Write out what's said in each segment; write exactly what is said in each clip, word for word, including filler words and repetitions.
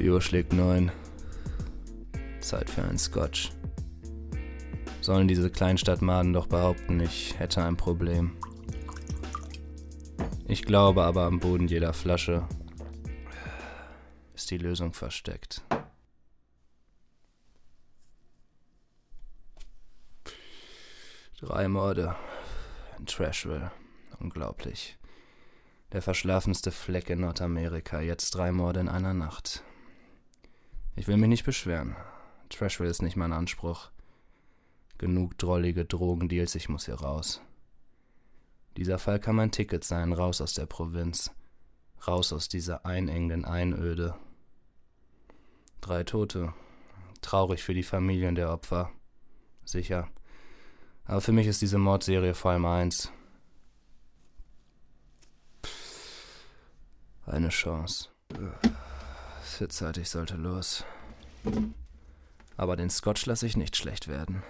Die Uhr schlägt neun. Zeit für einen Scotch. Sollen diese Kleinstadtmaden doch behaupten, ich hätte ein Problem. Ich glaube aber, am Boden jeder Flasche ist die Lösung versteckt. Drei Morde in Trashville. Unglaublich. Der verschlafenste Fleck in Nordamerika. Jetzt drei Morde in einer Nacht. Ich will mich nicht beschweren. Trashville ist nicht mein Anspruch. Genug drollige Drogendeals, ich muss hier raus. Dieser Fall kann mein Ticket sein, raus aus der Provinz. Raus aus dieser einengenden Einöde. Drei Tote. Traurig für die Familien der Opfer. Sicher. Aber für mich ist diese Mordserie vor allem eins. Eine Chance. Es wird Zeit, ich sollte los. Aber den Scotch lasse ich nicht schlecht werden.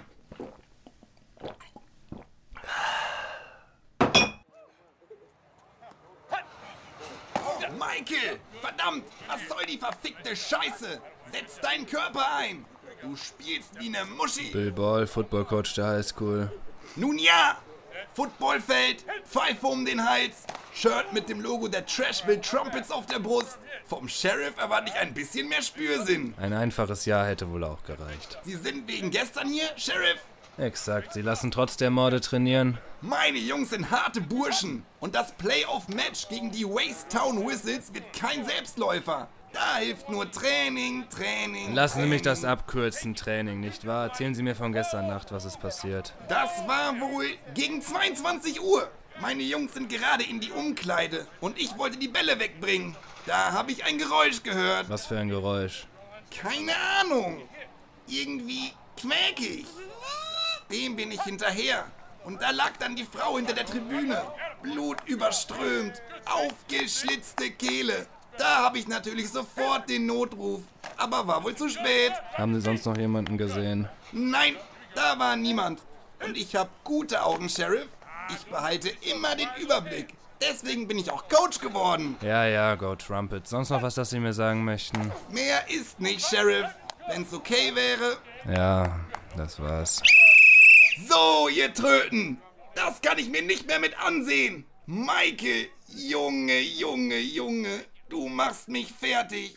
Michael! Verdammt! Was soll die verfickte Scheiße? Setz deinen Körper ein! Du spielst wie ne Muschi! Bill Ball, Footballcoach der Highschool. Nun ja! Footballfeld, Pfeife um den Hals, Shirt mit dem Logo der Trashville Trumpets auf der Brust. Vom Sheriff erwarte ich ein bisschen mehr Spürsinn. Ein einfaches Ja hätte wohl auch gereicht. Sie sind wegen gestern hier, Sheriff? Exakt, sie lassen trotz der Morde trainieren. Meine Jungs sind harte Burschen. Und das Playoff-Match gegen die Wastetown Wizards wird kein Selbstläufer. Da hilft nur Training, Training, Lassen Sie mich Training. das abkürzen, Training, nicht wahr? Erzählen Sie mir von gestern Nacht, was ist passiert. Das war wohl gegen zweiundzwanzig Uhr. Meine Jungs sind gerade in die Umkleide und ich wollte die Bälle wegbringen. Da habe ich ein Geräusch gehört. Was für ein Geräusch? Keine Ahnung. Irgendwie quäkig. Dem bin ich hinterher. Und da lag dann die Frau hinter der Tribüne. Blut überströmt, aufgeschlitzte Kehle. Da habe ich natürlich sofort den Notruf. Aber war wohl zu spät. Haben Sie sonst noch jemanden gesehen? Nein, da war niemand. Und ich habe gute Augen, Sheriff. Ich behalte immer den Überblick. Deswegen bin ich auch Coach geworden. Ja, ja, Go Trumpet. Sonst noch was, das Sie mir sagen möchten? Mehr ist nicht, Sheriff. Wenn's okay wäre. Ja, das war's. So, ihr Tröten. Das kann ich mir nicht mehr mit ansehen. Michael, Junge, Junge, Junge. Du machst mich fertig.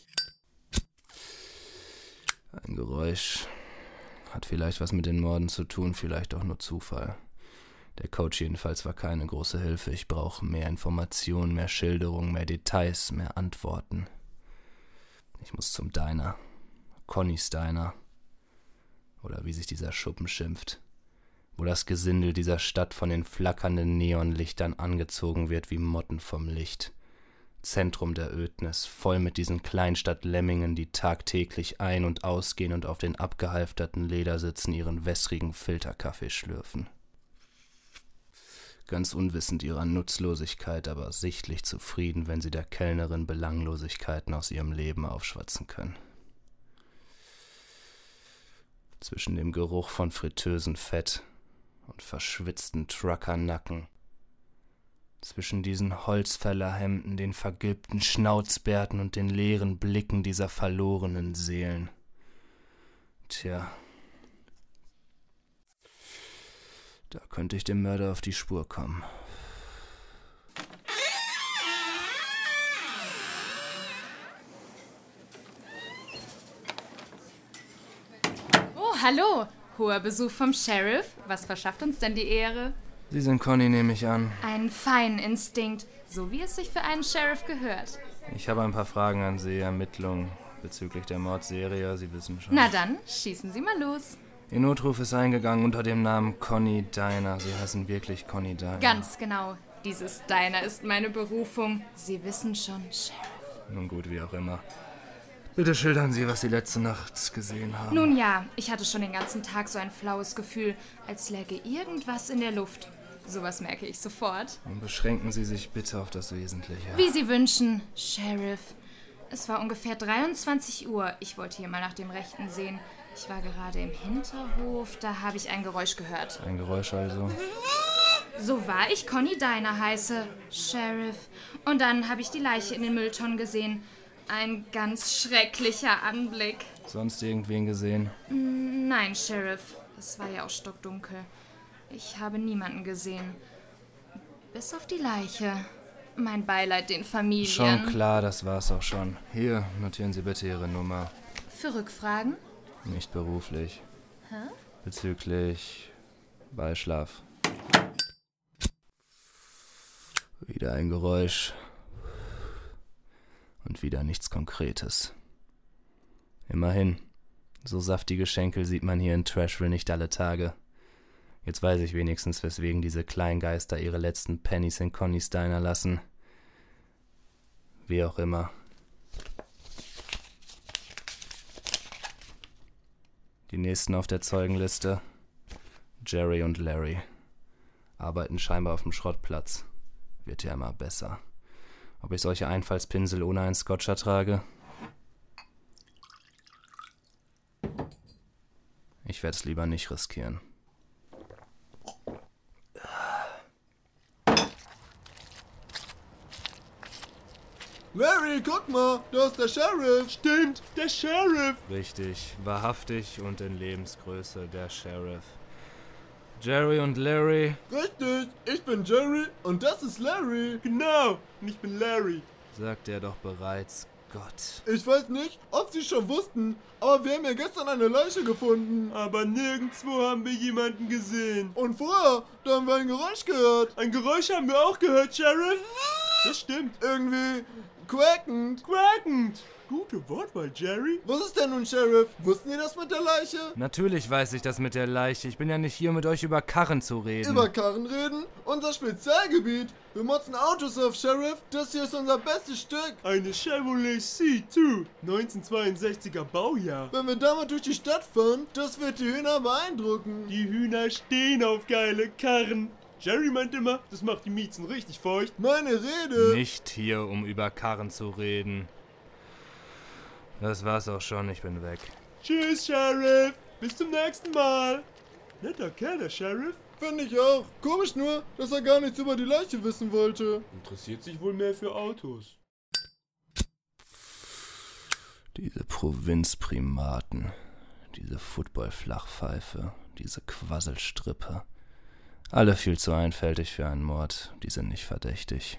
Ein Geräusch. Hat vielleicht was mit den Morden zu tun, vielleicht auch nur Zufall. Der Coach jedenfalls war keine große Hilfe. Ich brauche mehr Informationen, mehr Schilderungen, mehr Details, mehr Antworten. Ich muss zum Diner. Connys Diner. Oder wie sich dieser Schuppen schimpft. Wo das Gesindel dieser Stadt von den flackernden Neonlichtern angezogen wird wie Motten vom Licht. Zentrum der Ödnis, voll mit diesen Kleinstadt-Lemmingen, die tagtäglich ein- und ausgehen und auf den abgehalfterten Ledersitzen ihren wässrigen Filterkaffee schlürfen. Ganz unwissend ihrer Nutzlosigkeit, aber sichtlich zufrieden, wenn sie der Kellnerin Belanglosigkeiten aus ihrem Leben aufschwatzen können. Zwischen dem Geruch von fritösen Fett und verschwitzten Truckernacken, zwischen diesen Holzfällerhemden, den vergilbten Schnauzbärten und den leeren Blicken dieser verlorenen Seelen. Tja, da könnte ich dem Mörder auf die Spur kommen. Oh, hallo. Hoher Besuch vom Sheriff. Was verschafft uns denn die Ehre? Sie sind Conny, nehme ich an. Einen feinen Instinkt, so wie es sich für einen Sheriff gehört. Ich habe ein paar Fragen an Sie, Ermittlungen bezüglich der Mordserie, Sie wissen schon. Na dann, schießen Sie mal los. Ihr Notruf ist eingegangen unter dem Namen Conny Diner. Sie heißen wirklich Conny Diner. Ganz genau. Dieses Diner ist meine Berufung. Sie wissen schon, Sheriff. Nun gut, wie auch immer. Bitte schildern Sie, was Sie letzte Nacht gesehen haben. Nun ja, ich hatte schon den ganzen Tag so ein flaues Gefühl, als läge irgendwas in der Luft. Sowas merke ich sofort. Und beschränken Sie sich bitte auf das Wesentliche. Wie Sie wünschen, Sheriff. Es war ungefähr dreiundzwanzig Uhr. Ich wollte hier mal nach dem Rechten sehen. Ich war gerade im Hinterhof, da habe ich ein Geräusch gehört. Ein Geräusch also? So wahr ich Conny Diner heiße, Sheriff. Und dann habe ich die Leiche in den Mülltonnen gesehen. Ein ganz schrecklicher Anblick. Sonst irgendwen gesehen? Nein, Sheriff. Es war ja auch stockdunkel. Ich habe niemanden gesehen. Bis auf die Leiche. Mein Beileid den Familien. Schon klar, das war's auch schon. Hier, notieren Sie bitte Ihre Nummer. Für Rückfragen? Nicht beruflich. Hä? Bezüglich Beischlaf. Wieder ein Geräusch. Und wieder nichts Konkretes. Immerhin, so saftige Schenkel sieht man hier in Trashville nicht alle Tage. Jetzt weiß ich wenigstens, weswegen diese Kleingeister ihre letzten Pennies in Connys Diner lassen. Wie auch immer. Die nächsten auf der Zeugenliste: Jerry und Larry. Arbeiten scheinbar auf dem Schrottplatz. Wird ja immer besser. Ob ich solche Einfallspinsel ohne einen Scotcher trage? Ich werde es lieber nicht riskieren. Larry, guck mal, da ist der Sheriff. Stimmt, der Sheriff. Richtig, wahrhaftig und in Lebensgröße, der Sheriff. Jerry und Larry. Richtig, ich bin Jerry und das ist Larry. Genau, und ich bin Larry. Sagt er doch bereits. Gott. Ich weiß nicht, ob Sie schon wussten, aber wir haben ja gestern eine Leiche gefunden. Aber nirgendwo haben wir jemanden gesehen. Und vorher, da haben wir ein Geräusch gehört. Ein Geräusch haben wir auch gehört, Sheriff. Das stimmt. Irgendwie quäkend. Quäkend. Gute Wortwahl, Jerry. Was ist denn nun, Sheriff? Wussten Sie das mit der Leiche? Natürlich weiß ich das mit der Leiche. Ich bin ja nicht hier, um mit euch über Karren zu reden. Über Karren reden? Unser Spezialgebiet. Wir motzen Autos auf, Sheriff. Das hier ist unser bestes Stück. Eine Chevrolet C zwei. neunzehnhundertzweiundsechziger Baujahr. Wenn wir damit durch die Stadt fahren, das wird die Hühner beeindrucken. Die Hühner stehen auf geile Karren. Jerry meint immer, das macht die Miezen richtig feucht. Meine Rede. Nicht hier, um über Karren zu reden. Das war's auch schon, ich bin weg. Tschüss, Sheriff. Bis zum nächsten Mal. Netter Kerl, der Sheriff. Finde ich auch. Komisch nur, dass er gar nichts über die Leiche wissen wollte. Interessiert sich wohl mehr für Autos. Diese Provinzprimaten, diese Football-Flachpfeife, diese Quasselstrippe. Alle viel zu einfältig für einen Mord, die sind nicht verdächtig.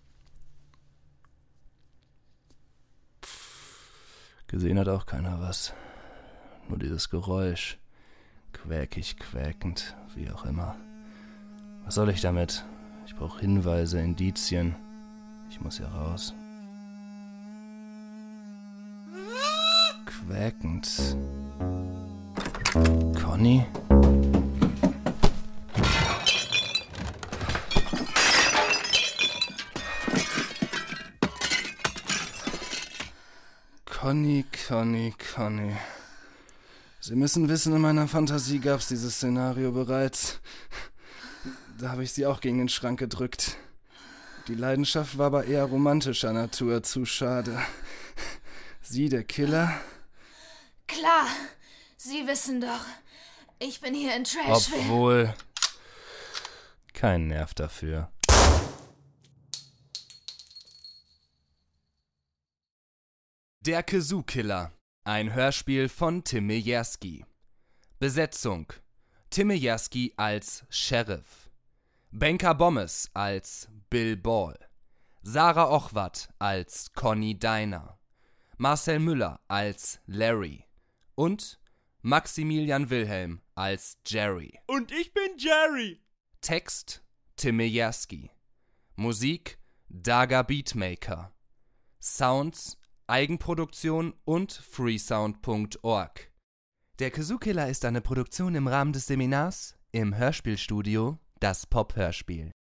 Gesehen hat auch keiner was. Nur dieses Geräusch. Quäkig, quäkend, wie auch immer. Was soll ich damit? Ich brauche Hinweise, Indizien. Ich muss hier raus. Quäkend. Conny? Conny, Conny, Conny. Sie müssen wissen, in meiner Fantasie gab's dieses Szenario bereits. Da habe ich sie auch gegen den Schrank gedrückt. Die Leidenschaft war aber eher romantischer Natur, zu schade. Sie, der Killer? Klar, Sie wissen doch, ich bin hier in Trashville. Obwohl, kein Nerv dafür. Der Kazoo-Killer. Ein Hörspiel von Tim Mierzki. Besetzung: Tim Mierzki als Sheriff, Benka Bommes als Bill Ball, Sarah Ochwat als Conny Diner, Marcel Müller als Larry und Maximilian Wilhelm als Jerry. Und ich bin Jerry. Text: Tim Mierzki. Musik: Daga Beatmaker. Sounds: Eigenproduktion und freesound punkt org. Der Kazoo-Killer ist eine Produktion im Rahmen des Seminars im Hörspielstudio Das Pop-Hörspiel.